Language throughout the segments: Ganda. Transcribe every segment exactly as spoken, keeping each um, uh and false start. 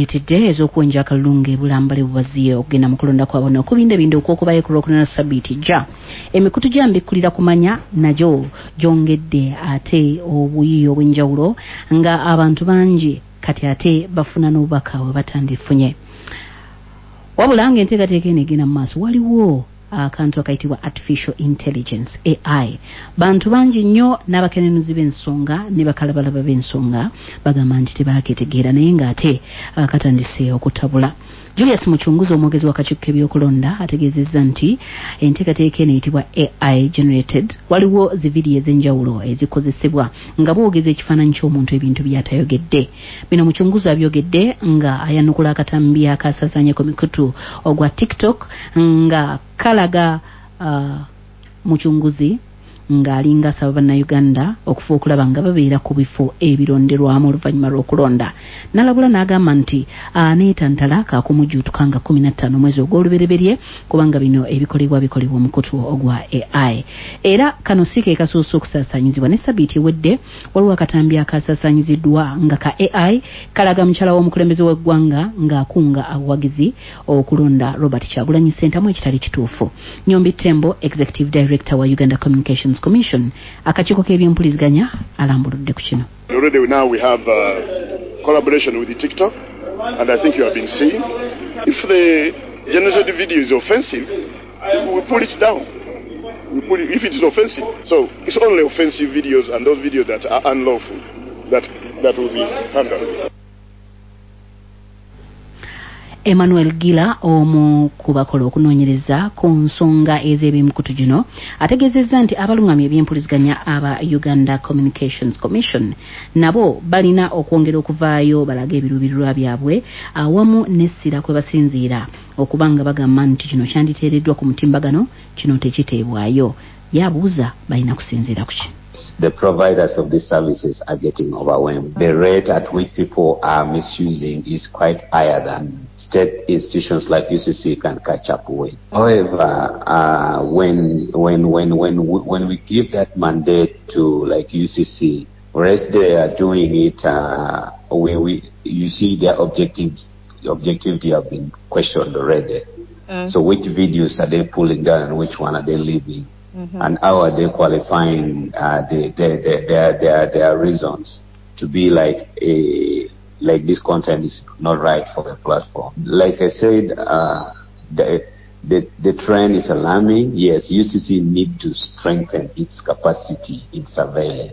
ziyitidde ez'okuwenja akalungu ebulambale bubaziye okugenda mu kulonda kwabwe okubinda ebindi okwokubayo ku lwokuna sabbiiti jja emikutu gya mbikkulira kumanya nagyo gyongedde ate obuyiiya obw'enjawulo nga abantu bangi kati ate bafuna n'obubaka bwe batandifunye wabula nga enteekateeka eno egenda mu maaso waliwo akantu akayitibwa artificial intelligence A I bantu bangi nnyo n'abakenenuzi b'ensonga ne bakalabalaba b'ensonga bagamba nti tebaaketegeera naye ng'ate katandise okutabula Julius Muchunguzi omwogezi w'akakiiko k'ebyokulonda ategeezezza nti enteekateeka eno eyitibwa A I generated waliwo zi vidiyo ez'enjawulo ezikozesebwa nga boogeza ekifaananyi ky'omuntu ebintu by'atayogedde bino Muchunguzi abyogedde nga ayanukula akatambi akasaasaanya ku mikutu ogwa TikTok nga kalaga uh, Muchunguzi ng'alinga asaba bannayuganda okufa okulaba nga babeera ku bifo ebironderwamu oluvannyuma lw'okulonda n'alabula n'agamba nti aneetantala kaakumujjuutuka nga kumi na ttaano omwezi ogw'olubereberye kubanga bino ebikolebwa bikolebwa omukutu ogwa A I era kano si ke kasuusa okusaasaanyizibwa ne sabbiiti ewedde waliwo akatambi akasaasaanyiziddwa nga ka A I kalaga mukyala w'omukulembeze w'eggwanga ng'akunga abawagizi okulonda Robert Kyagulanyi Ssentamu ekitali kituufu Nyombi Tembo Executive Director wa Uganda Communications Commission akakiiko k'ebyempuliziganya alambuludde ku kino. Already now we have uh, collaboration with the TikTok and I think you have been seeing if the generated video is offensive we pull it down we pull it, if it is offensive so it's only offensive videos and those videos that are unlawful that that will be handled. Emmanuel Gila omu ku bakola okunoonyereza ku nsonga ez'ebimikutu gino ategeezezza nti abalungamya ebyempuliziganya aba Uganda Communications Commission nabo balina okwongera okuvaayo balaga ebiruubirirwa byabwe awamu n'essira kwe basinziira okubanga bagamba nti kino kyanditeereddwa ku mutimbagano kino tekiteebwayo yabuuza balina kusinziira ku ki. The providers of these services are getting overwhelmed. The rate at which people are misusing is quite higher than state institutions like U C C can catch up with. However, uh, when when when when when we give that mandate to like U C C, whereas they are doing it, uh, we we you see their objectives, the objectivity have been questioned already. Mm. So which videos are they pulling down and which one are they leaving? Mm-hmm. And how are they qualifying uh, the, the, the, their, their, their reasons to be like a like this content is not right for the platform? Like I said, uh, the, the the trend is alarming. Yes, U C C need to strengthen its capacity in surveillance.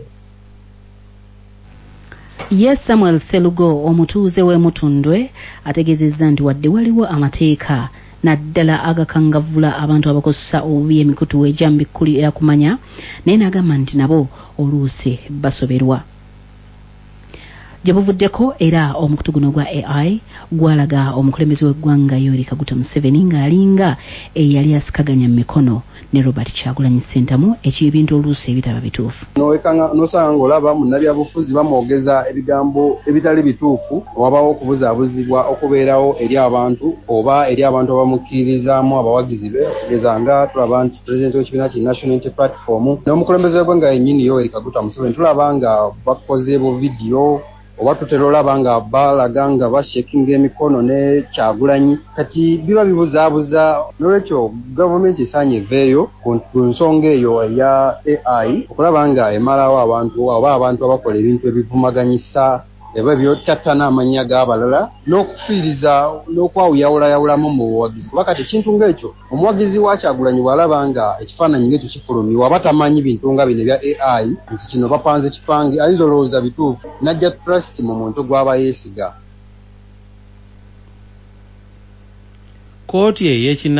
Yes, Samuel Selugo omutuuze w'emutundwe ategeezezza nti wadde waliwo amateeka naddala agakangavula abantu abakozesa obubi emikutu ejambikkulira kumanya naye n'agamba nti nabo oluusi basoberwa gye buvuddeko era omukutu guno gwa A I gwalaga omukulembeze w'eggwanga Yoweri Kaguta Museveni ng'alinga eyali asikaganya mu mikono ne Robert Kyagulanyi Ssentamu ekibintu oluusi ebitaba bituufu n'osanga ng'olaba munnabyabufuzi bamwogeza ebigambo ebitali bituufu wabawo okubuzaabuzibwa okubeerawo eri abantu oba eri abantu abamukkirizaamu abawagizi be okugeza nga tulaba nti pulezidenti w'ekibiina ki National Unity Platform n'omukulembeze w'eggwanga yennyini Yoweri Kaguta Museveni tulaba nga bakoze bu vidiyo oba tutera olaba nga balaga nga bashekinga emikono ne Kyagulanyi kati biba bibuzaabuza n'olwekyo gavumenti esaanye eveeyo ku nsonga eyo ya A I okulaba nga emalawo abantu oba abantu abakola ebintu ebivumaganyisa eba byottattana amannya g'abalala n'okufiiriza n'okwawuyawulayawulamu mu buwagizi kuba kati ekintu ng'ekyo omuwagizi wa Kyagulanyi bw'alaba nga ekifaananyi ng'ekyo kifulumiwa aba tamanyi bintu nga bino ebya A I nti kino bapanze kipange ayinza olowooza bituufu najja trust mu muntu gw'aba yeesiga. Kkooti ey'ekina